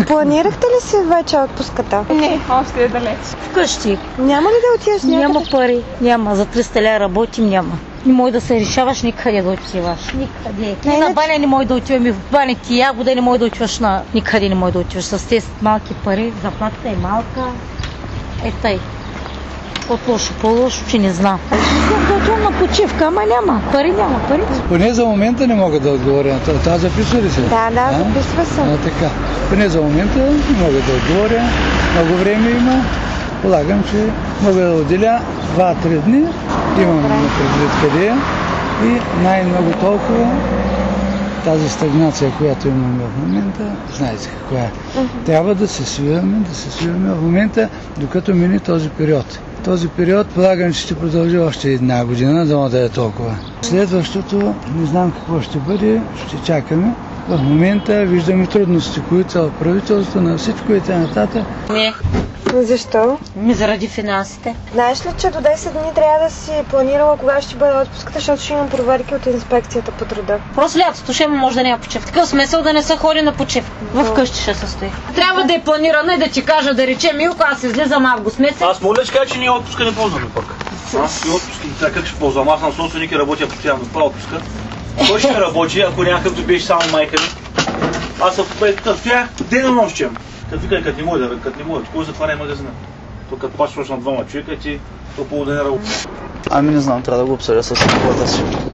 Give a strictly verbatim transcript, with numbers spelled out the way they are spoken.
Планирахте ли си вече отпуската? Не, още е далеч. Вкъщи. Няма ли да отидеш някъде? Няма пари. Няма. За триста ля работим, няма. Не може да се решаваш никъде да отиваш. Никъде. Не, И на не, баня не може да отиваме. В баня ти ягода не може да отиваш на... Никъде не може да отиваш. С тези малки пари. Заплатата е малка. Е тъй. От лошо по-лошо, че не знам. Искам да отивам на почивка, ама няма. Пари няма. Пари. Поне за момента не мога да отговоря на това. Това записва ли се? Да, да, А? записва се. А, така. Поне за момента не мога да отговоря. Много време има. Полагам, че мога да отделя два-три дни. Имам предвид къде е. И най-много толкова тази стагнация, която имаме в момента, знаете каква е. Трябва да се свиваме, да се свиваме в момента, докато мине този период. Този период полагам, че ще продължи още една година, да да е толкова. Следващото, не знам какво ще бъде, ще чакаме. В момента виждаме трудности, които са в правителството, на всичко и т.н. Не. Защо? Ми заради финансите. Знаеш ли, че до десет дни трябва да си планирала кога ще бъде отпуската, защото ще имам проверки от инспекцията по труда? Просто лятото ще има, може да няма почивка. Такъв смисъл да не се ходи на почивка. Вкъщи ще се стои. Трябва да е планирано и да ти кажа, да речем, Милко, аз излизам август месец. Аз мога да ти кажа, че ние отпуска не ползваме пък. Аз и отпуска, така как ще ползвам? Аз съм собственик и работя постоянно. Това отпуска. Кой ще работи, ако някакъв добиеш само майка ми? Аз съм стоях денонощем. Като вика, като не може да, като не може, кой затваря магазина? То като пашваш на двама човека, ти то полуден работи. Ами не знам, трябва да го обсъдя с хората си.